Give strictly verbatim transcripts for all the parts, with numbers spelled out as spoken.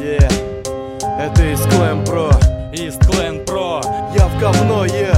Yeah. Это из Clan Pro. Из Clan Pro. Я в говно, yeah.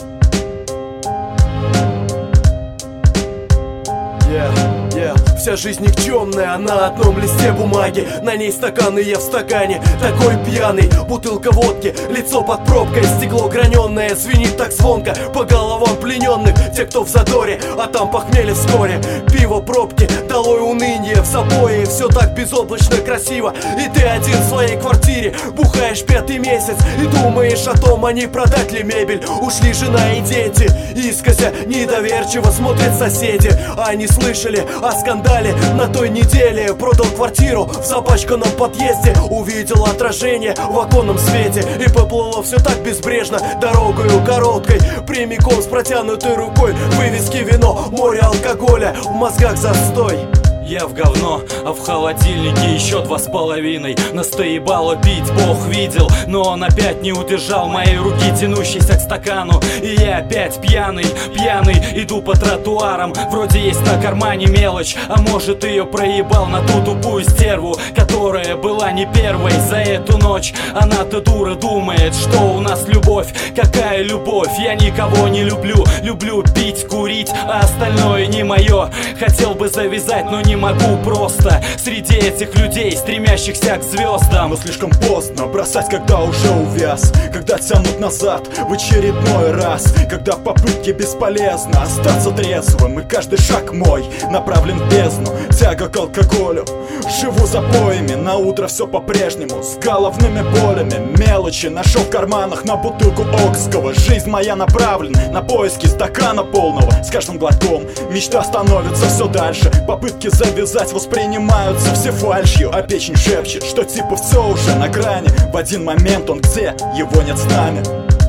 Yeah, yeah. Вся жизнь никчемная, на одном листе бумаги. На ней стакан и я в стакане, такой пьяный. Бутылка водки, лицо под пробкой. Стекло граненое, звенит так звонко по головам плененных. Те, кто в задоре, а там похмелье вскоре. Пиво, пробки, долой уныние. В забое все так безоблачно красиво. И ты один в своей квартире, бухаешь пятый месяц и думаешь о том, а не продать ли мебель. Ушли жена и дети, искося недоверчиво смотрят соседи. Они слышали о скандале на той неделе. Продал квартиру в запачканном подъезде. Увидел отражение в оконном свете. И поплыло все так безбрежно дорогою короткой, прямиком с протянутой рукой. Вывески, вино, море алкоголя, в мозгах застой. Я в говно, а в холодильнике еще два с половиной. Настоебало пить, Бог видел, но он опять не удержал моей руки, тянущейся к стакану. И я опять пьяный, пьяный, иду по тротуарам. Вроде есть на кармане мелочь, а может ее проебал на ту тупую стерву, которая была не первой за эту ночь. Она-то дура думает, что у нас любовь. Какая любовь? Я никого не люблю. Люблю пить, курить, а остальное не мое. Хотел бы завязать, но не могу просто среди этих людей, стремящихся к звездам. Но слишком поздно бросать, когда уже увяз. Когда тянут назад в очередной раз. Когда в попытке бесполезно остаться трезвым. И каждый шаг мой направлен в бездну. Тяга к алкоголю. Живу запоями, на утро все по-прежнему. С головными болями, мелочи нашел в карманах на бутылку окского. Жизнь моя направлена на поиски стакана полного. С каждым глотком мечта становится все дальше. Попытки завязать воспринимаются все фальшью. А печень шепчет, что типа все уже на грани. В один момент он где? Его нет с нами.